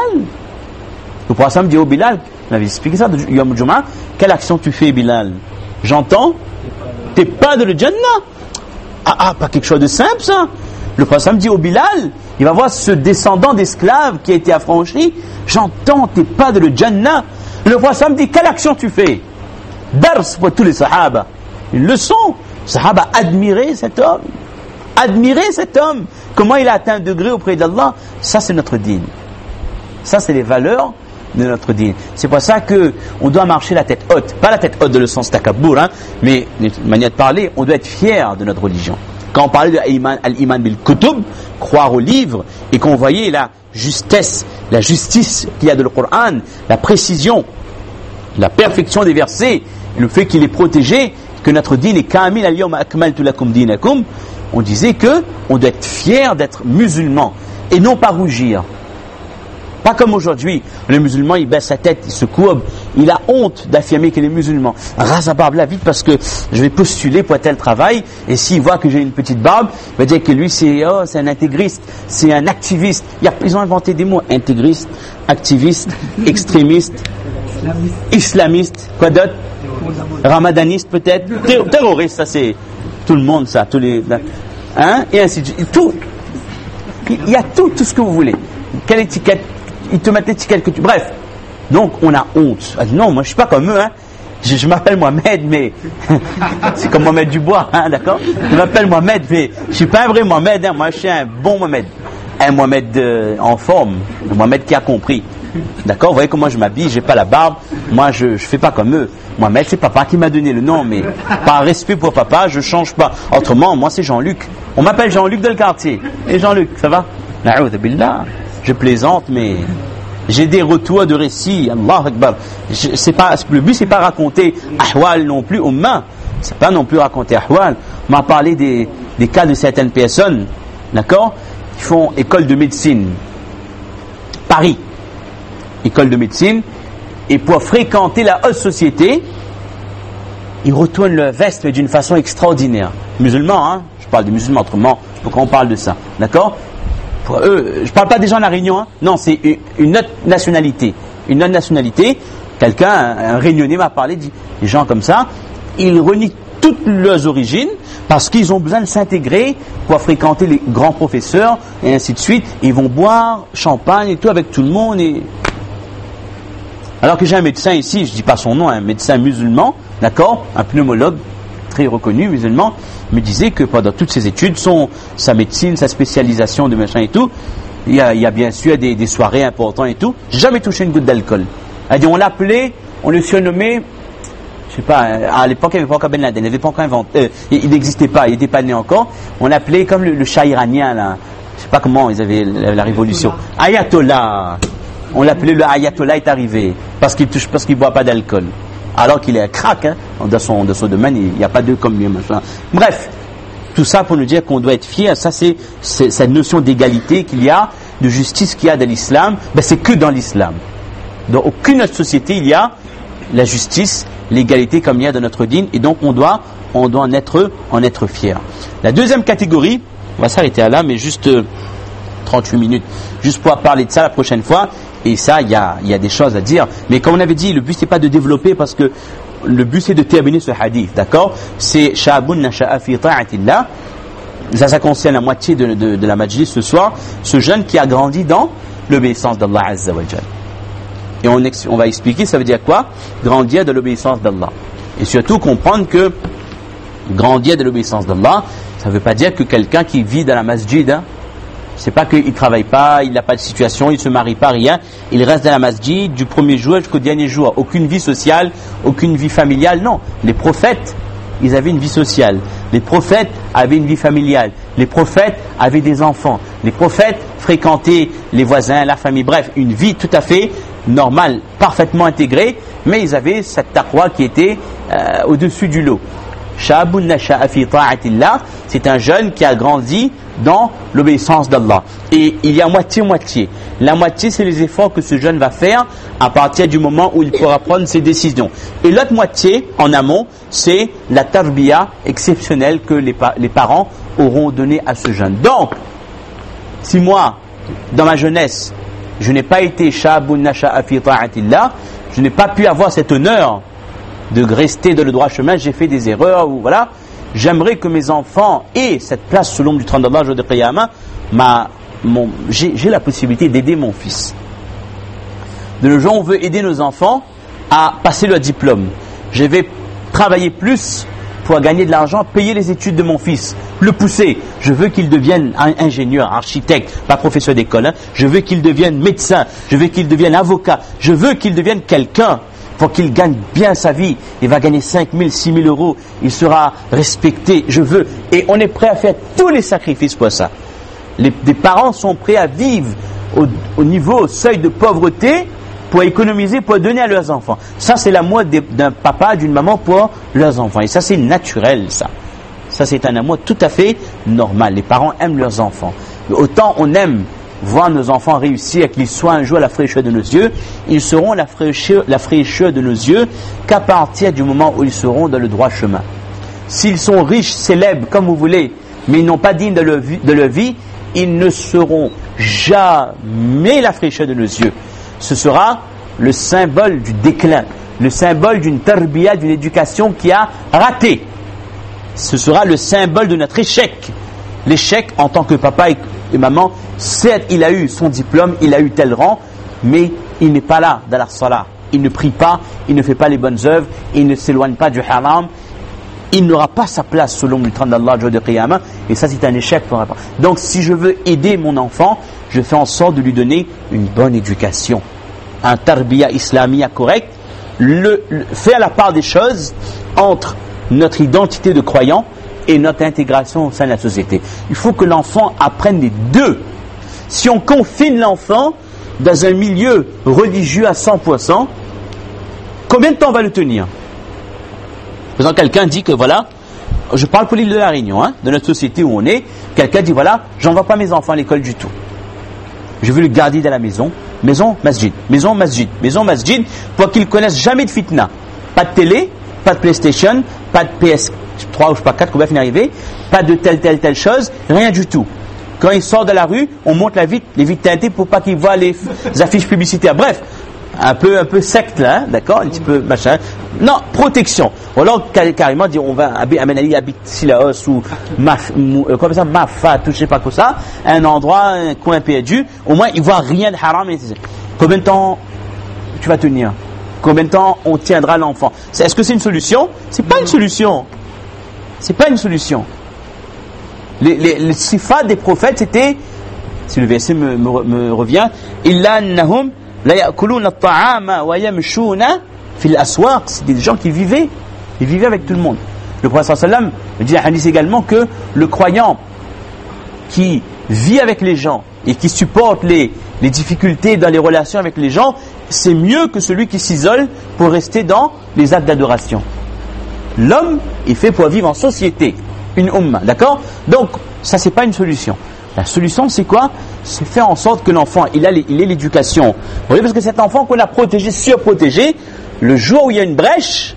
Le prophète dit au Bilal, on avait expliqué ça, Yom Jum'a, quelle action tu fais, Bilal? J'entends, t'es pas de le Jannah. Ah, ah, pas quelque chose de simple, ça. Le prophète dit au Bilal, il va voir ce descendant d'esclave qui a été affranchi, j'entends, t'es pas de le Jannah. Le prophète dit, quelle action tu fais? Dars pour tous les Sahaba. Une leçon. Les Sahaba admiraient cet homme. Admirer cet homme. Comment il a atteint un degré auprès d'Allah. Ça, c'est notre dîne. Ça, c'est les valeurs de notre dîne. C'est pour ça que on doit marcher la tête haute. Pas la tête haute de le sens takabour, hein, mais de manière de parler, on doit être fier de notre religion. Quand on parlait de al-iman bil kutub, croire aux livres, et qu'on voyait la justesse, la justice qu'il y a de le Coran, la précision, la perfection des versets, le fait qu'il est protégé, que notre dîne est kamil al-yawma akmaltu lakum dinakum, on disait que on doit être fier d'être musulman et non pas rougir. Pas comme aujourd'hui, le musulman il baisse sa tête, il se courbe, il a honte d'affirmer qu'il est musulman. Rase la barbe là vite parce que je vais postuler pour tel travail, et s'il voit que j'ai une petite barbe, il va dire que lui c'est, oh, c'est un intégriste, c'est un activiste. Ils ont inventé des mots, intégriste, activiste, extrémiste, islamiste, quoi d'autre? Ramadaniste peut-être, terroriste, ça c'est tout le monde ça, tous les... hein, et ainsi de suite. Tout. Il y a tout, tout ce que vous voulez. Quelle étiquette, ils te mettent l'étiquette que tu... Bref. Donc, on a honte. Non, moi, je suis pas comme eux, hein. Je, je m'appelle Mohamed, mais... c'est comme Mohamed Dubois, hein, d'accord? Je m'appelle Mohamed, mais je suis pas un vrai Mohamed, hein. Moi, je suis un bon Mohamed. Un Mohamed euh, en forme. Un Mohamed qui a compris. D'accord? Vous voyez comment je m'habille, j'ai pas la barbe. Moi, je, je fais pas comme eux. Mohamed, c'est papa qui m'a donné le nom, mais par respect pour papa, je change pas. Autrement, moi, c'est Jean-Luc. On m'appelle Jean-Luc de le quartier. Et Jean-Luc, ça va? Na'oudh billah. Je plaisante, mais j'ai des retours de récits. Allah Akbar. Je, c'est pas, le but, c'est pas raconter ahwal non plus aux mains. C'est pas non plus raconter ahwal. On m'a parlé des, des cas de certaines personnes, d'accord, qui font école de médecine. Paris. École de médecine, et pour fréquenter la haute société, ils retournent leur veste mais d'une façon extraordinaire. Musulmans, hein, je parle des musulmans, autrement, pourquoi on parle de ça, d'accord? Pour eux, je parle pas des gens de la Réunion, hein. Non, c'est une, une autre nationalité, une autre nationalité. Quelqu'un, un, un Réunionnais m'a parlé, dit, des gens comme ça, ils renient toutes leurs origines parce qu'ils ont besoin de s'intégrer pour fréquenter les grands professeurs et ainsi de suite. Ils vont boire champagne et tout avec tout le monde et... Alors que j'ai un médecin ici, je ne dis pas son nom, un médecin musulman, d'accord, un pneumologue très reconnu musulman, me disait que pendant toutes ses études, son, sa médecine, sa spécialisation de machin et tout, il y a, il y a bien sûr des, des soirées importantes et tout, jamais touché une goutte d'alcool. Elle dit, on l'appelait, on le surnommait, je sais pas, à l'époque il n'y avait pas encore Ben Laden, il n'avait pas encore inventé, euh, il n'existait pas, il n'était pas né encore, on l'appelait comme le, le chat iranien là, je sais pas comment ils avaient la, la révolution, Ayatollah. On l'appelait le Ayatollah est arrivé parce qu'il touche, parce qu'il boit pas d'alcool. Alors qu'il est un crack, hein, dans son, dans son domaine, il n'y a pas d'eux comme lui, machin. Bref, tout ça pour nous dire qu'on doit être fier. Ça, c'est, c'est cette notion d'égalité qu'il y a, de justice qu'il y a dans l'islam. Ben, c'est que dans l'islam. Dans aucune autre société, il y a la justice, l'égalité comme il y a dans notre dîne. Et donc, on doit, on doit en être, en être fier. La deuxième catégorie, on va s'arrêter à là, mais juste euh, trente-huit minutes, juste pour parler de ça la prochaine fois. Et ça, il y a, y a des choses à dire. Mais comme on avait dit, le but c'est pas de développer parce que le but c'est de terminer ce hadith, d'accord? C'est Sha'abun nasha'a fi ta'atillah. Ça, ça concerne la moitié de, de, de la majlis ce soir. Ce jeune qui a grandi dans l'obéissance d'Allah Azza wa Jal. Et on, ex, on va expliquer, ça veut dire quoi? Grandir de l'obéissance d'Allah. Et surtout comprendre que grandir de l'obéissance d'Allah, ça ne veut pas dire que quelqu'un qui vit dans la masjid, hein, c'est pas qu'il ne travaille pas, il n'a pas de situation, il ne se marie pas, rien. Il reste dans la masjid du premier jour jusqu'au dernier jour. Aucune vie sociale, aucune vie familiale. Non. Les prophètes, ils avaient une vie sociale. Les prophètes avaient une vie familiale. Les prophètes avaient des enfants. Les prophètes fréquentaient les voisins, la famille. Bref, une vie tout à fait normale, parfaitement intégrée. Mais ils avaient cette taqwa qui était euh, au-dessus du lot. Sha'abun nasha'a fi ta'atillah, c'est un jeune qui a grandi dans l'obéissance d'Allah. Et il y a moitié-moitié. La moitié, c'est les efforts que ce jeune va faire à partir du moment où il pourra prendre ses décisions. Et l'autre moitié, en amont, c'est la tarbiya exceptionnelle que les, pa- les parents auront donnée à ce jeune. Donc, si moi, dans ma jeunesse, je n'ai pas été sha'abun nasha'a fi ta'atillah, je n'ai pas pu avoir cet honneur de rester dans le droit chemin, j'ai fait des erreurs, ou voilà. J'aimerais que mes enfants aient cette place sous l'ombre du trône d'Allah, jour de Qiyamah. Ma, mon, j'ai, j'ai la possibilité d'aider mon fils. De nos jours, on veut aider nos enfants à passer leur diplôme. Je vais travailler plus pour gagner de l'argent, payer les études de mon fils, le pousser. Je veux qu'il devienne un ingénieur, architecte, pas professeur d'école. Hein. Je veux qu'il devienne médecin, je veux qu'il devienne avocat, je veux qu'il devienne quelqu'un. Pour qu'il gagne bien sa vie, il va gagner cinq mille, six mille euros, il sera respecté, je veux. Et on est prêt à faire tous les sacrifices pour ça. Les, les parents sont prêts à vivre au, au niveau, au seuil de pauvreté pour économiser, pour donner à leurs enfants. Ça, c'est la mode d'un papa, d'une maman pour leurs enfants. Et ça, c'est naturel, ça. Ça, c'est un amour tout à fait normal. Les parents aiment leurs enfants. Mais autant on aime voir nos enfants réussir et qu'ils soient un jour à la fraîcheur de nos yeux, ils seront la fraîcheur, la fraîcheur de nos yeux qu'à partir du moment où ils seront dans le droit chemin. S'ils sont riches, célèbres, comme vous voulez, mais ils n'ont pas digne de leur vie, de leur vie, ils ne seront jamais la fraîcheur de nos yeux. Ce sera le symbole du déclin, le symbole d'une tarbiya, d'une éducation qui a raté. Ce sera le symbole de notre échec. l'échec en tant que papa et, et maman. Certes, il a eu son diplôme, il a eu tel rang, mais il n'est pas là dans la salat. Il ne prie pas, il ne fait pas les bonnes œuvres, il ne s'éloigne pas du haram. Il n'aura pas sa place selon le trône d'Allah de Qiyamah, et ça c'est un échec pour rapport. Donc si je veux aider mon enfant, je fais en sorte de lui donner une bonne éducation, un tarbiya islamia correct, le, le, faire la part des choses entre notre identité de croyant et notre intégration au sein de la société. Il faut que l'enfant apprenne les deux. Si on confine l'enfant dans un milieu religieux à cent pour cent, combien de temps on va le tenir? Par exemple, quelqu'un dit que voilà, je parle pour l'île de la Réunion, hein, de notre société où on est, quelqu'un dit voilà, j'envoie pas mes enfants à l'école du tout. Je veux le garder dans la maison, maison, masjid, maison, masjid, maison, masjid, pour qu'ils connaissent jamais de fitna. Pas de télé, pas de PlayStation, pas de P S trois ou je sais pas quatre, qu'on va finir arriver, pas de telle, telle, telle chose, rien du tout. Quand il sort de la rue, on monte la vitre, les vitres teintées pour pas qu'il voit les affiches publicitaires. Bref, un peu, un peu secte là, hein, d'accord, un petit peu machin. Non, protection. Ou alors carrément dire on va amener habite Silaos ou maf, euh, comme ça, Mafat, ou je sais pas quoi ça, un endroit, un coin perdu. Au moins il voit rien de haram. Combien de temps tu vas tenir? Combien de temps on tiendra l'enfant? Est-ce que c'est une solution? C'est pas une solution. C'est pas une solution. Les, les, les sifat des prophètes c'était, si le verset me, me, me revient, illa annahum la ya'kuluna at-ta'ama wa yamshuna fil aswaq, c'est des gens qui vivaient, ils vivaient avec tout le monde. Le prophète sallallahu alayhi wa sallam dit à hadith également que le croyant qui vit avec les gens et qui supporte les, les difficultés dans les relations avec les gens, c'est mieux que celui qui s'isole pour rester dans les actes d'adoration. L'homme est fait pour vivre en société, une umma, d'accord? Donc ça c'est pas une solution. La solution c'est quoi? C'est faire en sorte que l'enfant il a il ait l'éducation. Vous voyez, parce que cet enfant qu'on a protégé, surprotégé, le jour où il y a une brèche,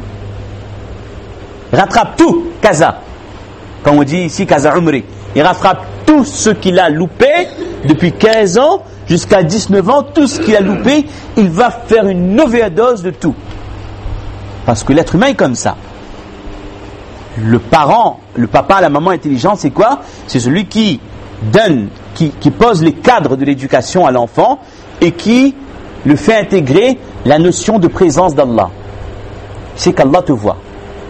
rattrape tout, Kaza. Comme on dit ici, Kaza Umri. Il rattrape tout ce qu'il a loupé depuis quinze ans jusqu'à dix-neuf ans, tout ce qu'il a loupé, il va faire une overdose de tout. Parce que l'être humain est comme ça. Le parent, le papa, la maman intelligente, c'est quoi? C'est celui qui donne, qui, qui pose les cadres de l'éducation à l'enfant et qui le fait intégrer la notion de présence d'Allah. C'est qu'Allah te voit.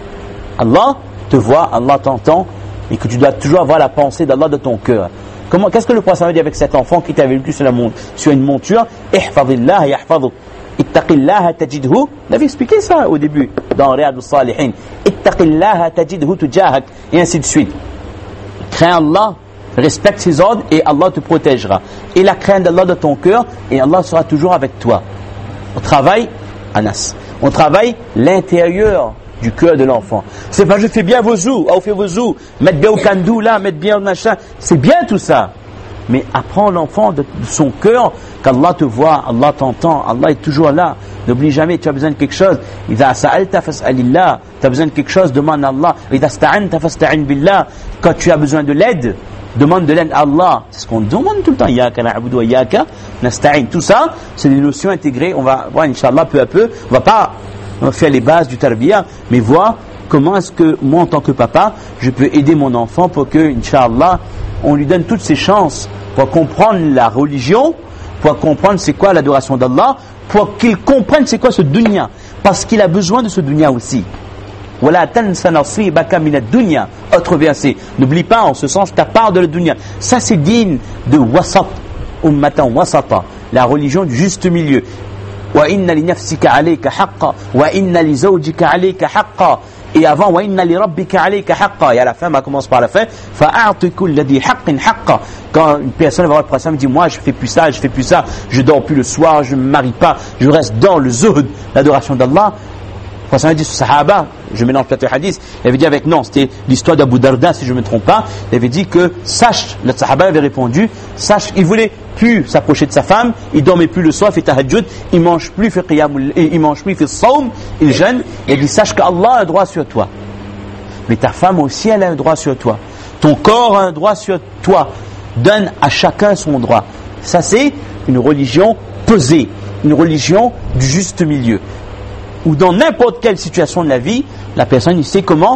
Allah te voit, Allah t'entend, et que tu dois toujours avoir la pensée d'Allah dans ton cœur. Comment, qu'est-ce que le prophète dit avec cet enfant qui t'avait vécu sur, la, sur une monture? Ihfadillah yahfaduk. Ittaqillaha tajidhu. On avait expliqué ça au début dans Riyad al-Salihin. Ittaqillaha tajidhu tujahak. Et ainsi de suite. Crains Allah, respecte ses ordres et Allah te protégera. Et la crainte d'Allah dans ton cœur et Allah sera toujours avec toi. On travaille, Anas, on travaille l'intérieur du cœur de l'enfant. C'est pas je fais bien vos zou, ou fait vos zou, mettre bien au kandou là, mettre bien au machin. C'est bien tout ça. Mais apprends l'enfant de son cœur qu'Allah te voit, Allah t'entend, Allah est toujours là. N'oublie jamais, tu as besoin de quelque chose. Idha sa'alta fas'alillah. Tu as besoin de quelque chose, demande à Allah. Idha sta'anta fasta'in billah. Quand tu as besoin de l'aide, demande de l'aide à Allah. C'est ce qu'on demande tout le temps. Iyyaka na'budu wa iyyaka nasta'in. Tout ça, c'est des notions intégrées. On va voir, Inch'Allah, peu à peu. On va pas faire les bases du tarbiya, mais voir comment est-ce que moi, en tant que papa, je peux aider mon enfant pour que, Inch'Allah, on lui donne toutes ses chances pour comprendre la religion, pour comprendre c'est quoi l'adoration d'Allah, pour qu'il comprenne c'est quoi ce dunya, parce qu'il a besoin de ce dunya aussi. Wala tansa nasibaka min ad-dunya. Autre verset, n'oublie pas en ce sens ta part de la dunya. Ça c'est digne de wasat, ummatan wasata, la religion du juste milieu. Wa inna li nafsika alayka haqqa wa inna li zawjika alayka haqqa. Et avant, wa inna li rabbika alayka haqqa. Et à la fin, on commence par la fin. Fa'a'ti kulli dhi haqqin haqqa. Quand une personne va voir le prophète, dit moi je fais plus ça, je fais plus ça, je dors plus le soir, je me marie pas, je reste dans le zuhd, l'adoration d'Allah. Le prophète dit ce sahaba, je mélange peut-être le hadith, il avait dit avec non, c'était l'histoire d'Abu Darda si je ne me trompe pas, il avait dit que sache, le sahaba avait répondu, sache, il voulait plus s'approcher de sa femme, il dormait plus le soir, il fait tahajjud, il mange plus, il fait qiyamul, il mange plus, il fait sawm, il jeûne, et il dit sache qu'Allah a un droit sur toi. Mais ta femme aussi elle a un droit sur toi. Ton corps a un droit sur toi. Donne à chacun son droit. Ça c'est une religion pesée, une religion du juste milieu. Ou dans n'importe quelle situation de la vie, la personne il sait comment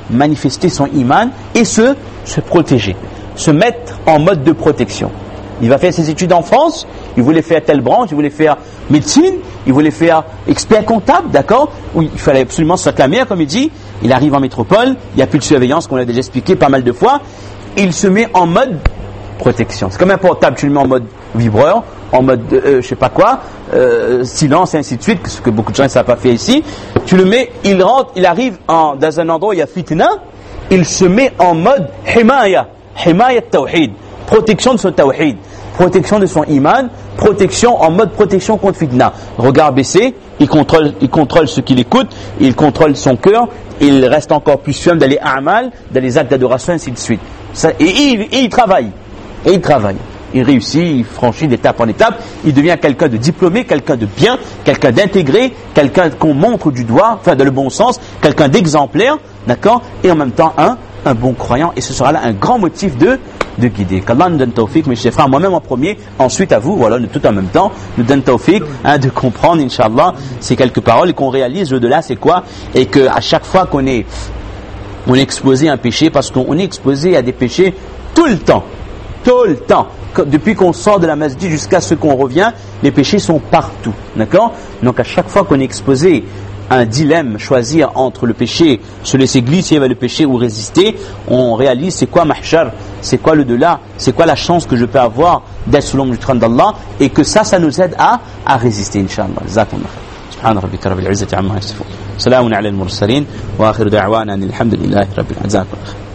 manifester son iman et se, se protéger, se mettre en mode de protection. Il va faire ses études en France, il voulait faire telle branche, il voulait faire médecine, il voulait faire expert comptable, d'accord? Oui, il fallait absolument s'acclamer, comme il dit. Il arrive en métropole, il n'y a plus de surveillance, qu'on a déjà expliqué pas mal de fois. Il se met en mode protection. C'est comme un portable, tu le mets en mode vibreur, en mode euh, je sais pas quoi, euh, silence et ainsi de suite, ce que beaucoup de gens ne savent pas faire ici. Tu le mets, il rentre, il arrive en, dans un endroit où il y a fitna, il se met en mode himaya, himaya tawhid, protection de son tawhid, protection de son iman, protection en mode protection contre fitna. Regard baissé, il contrôle, il contrôle ce qu'il écoute, il contrôle son cœur, il reste encore plus ferme dans les a'mal, dans les actes d'adoration, ainsi de suite. Ça, et, et, et il travaille, et il travaille. Il réussit, il franchit d'étape en étape, il devient quelqu'un de diplômé, quelqu'un de bien, quelqu'un d'intégré, quelqu'un qu'on montre du doigt, enfin dans le bon sens, quelqu'un d'exemplaire, d'accord, et en même temps un, un bon croyant, et ce sera là un grand motif de, de guider. Qu'Allah nous donne tawfiq, mes chers frères, moi-même en premier, ensuite à vous, voilà, tout en même temps, nous donne tawfiq, hein, de comprendre, Inch'Allah, ces quelques paroles, et qu'on réalise au-delà, c'est quoi, et qu'à chaque fois qu'on est, on est exposé à un péché, parce qu'on est exposé à des péchés tout le temps, tout le temps. Depuis qu'on sort de la masjid jusqu'à ce qu'on revient, les péchés sont partout, d'accord? Donc à chaque fois qu'on est exposé à un dilemme, choisir entre le péché, se laisser glisser vers le péché ou résister, on réalise c'est quoi mahshar, c'est quoi le delà, c'est quoi la chance que je peux avoir d'être sous l'ombre du trône d'Allah, et que ça, ça nous aide à, à résister, Inch'Allah. Jazakumullah khair. Subhana rabbika rabbil izzati amma yasifun. Salamun ala al-mursalin wa akhiru da'wana alhamdulillahi rabbil alamin.